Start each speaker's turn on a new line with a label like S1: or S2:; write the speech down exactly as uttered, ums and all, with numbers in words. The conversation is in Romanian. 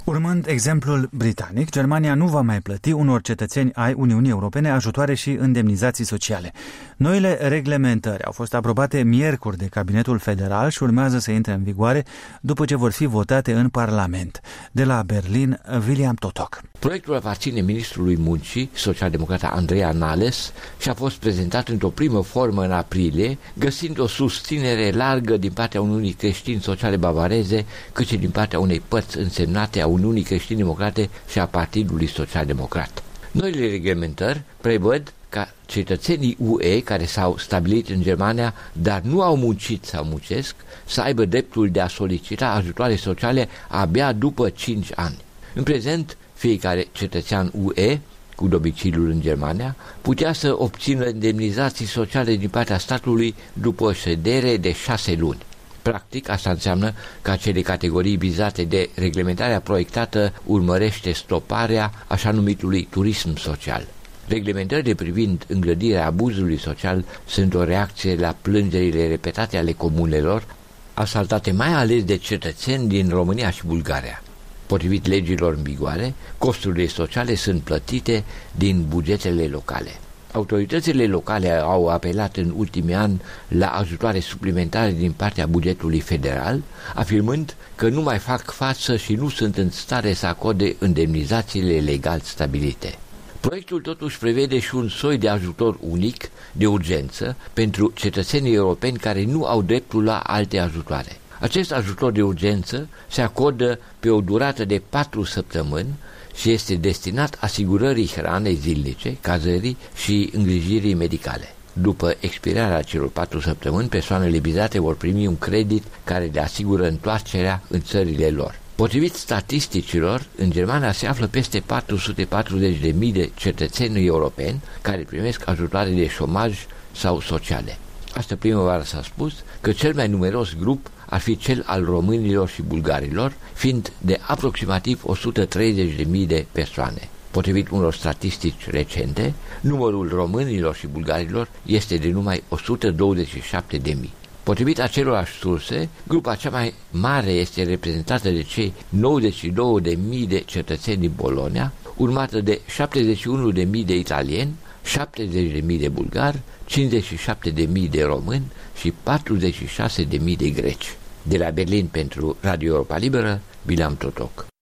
S1: Urmând exemplul britanic, Germania nu va mai plăti unor cetățeni ai Uniunii Europene ajutoare și indemnizații sociale. Noile reglementări au fost aprobate miercuri de Cabinetul Federal și urmează să intre în vigoare după ce vor fi votate în Parlament. De la Berlin, William Totok.
S2: Proiectul aparține ministrului muncii, socialdemocrata Andrea Nahles, și a fost prezentat într-o primă formă în aprilie, găsind o susținere largă din partea Uniunii Creștin-Sociale Bavareze, cât și din partea unei părți însemnate a Uniunii Creștin-Democrate și a Partidului Social-Democrat. Noile reglementări prevăd ca cetățenii U E care s-au stabilit în Germania, dar nu au muncit sau muncesc, să aibă dreptul de a solicita ajutoare sociale abia după cinci ani. În prezent, fiecare cetățean U E cu domiciliul în Germania putea să obțină indemnizații sociale din partea statului după o ședere de șase luni. Practic, asta înseamnă că acele categorii vizate de reglementarea proiectată urmărește stoparea așa numitului turism social. Reglementările privind îngrădirea abuzului social sunt o reacție la plângerile repetate ale comunelor, asaltate mai ales de cetățeni din România și Bulgaria. Potrivit legilor în vigoare, costurile sociale sunt plătite din bugetele locale. Autoritățile locale au apelat în ultimii ani la ajutoare suplimentare din partea bugetului federal, afirmând că nu mai fac față și nu sunt în stare să acorde indemnizațiile legal stabilite. Proiectul totuși prevede și un soi de ajutor unic, de urgență, pentru cetățenii europeni care nu au dreptul la alte ajutoare. Acest ajutor de urgență se acordă pe o durată de patru săptămâni și este destinat asigurării hranei zilnice, cazării și îngrijirii medicale. După expirarea celor patru săptămâni, persoanele vizate vor primi un credit care le asigură întoarcerea în țările lor. Potrivit statisticilor, în Germania se află peste patru sute patruzeci de mii de cetățeni europeni care primesc ajutoare de șomaj sau sociale. Astă primăvară s-a spus că cel mai numeros grup ar fi cel al românilor și bulgarilor, fiind de aproximativ o sută treizeci de mii de persoane. Potrivit unor statistici recente, numărul românilor și bulgarilor este de numai o sută douăzeci și șapte de mii. Potrivit acelorași surse, grupa cea mai mare este reprezentată de cei nouăzeci și două de mii de cetățeni din Polonia, urmată de șaptezeci și unu de mii de italieni, șaptezeci de mii de bulgari, cincizeci și șapte de mii de români și patruzeci și șase de mii de greci. De la Berlin pentru Radio Europa Liberă, William Totok.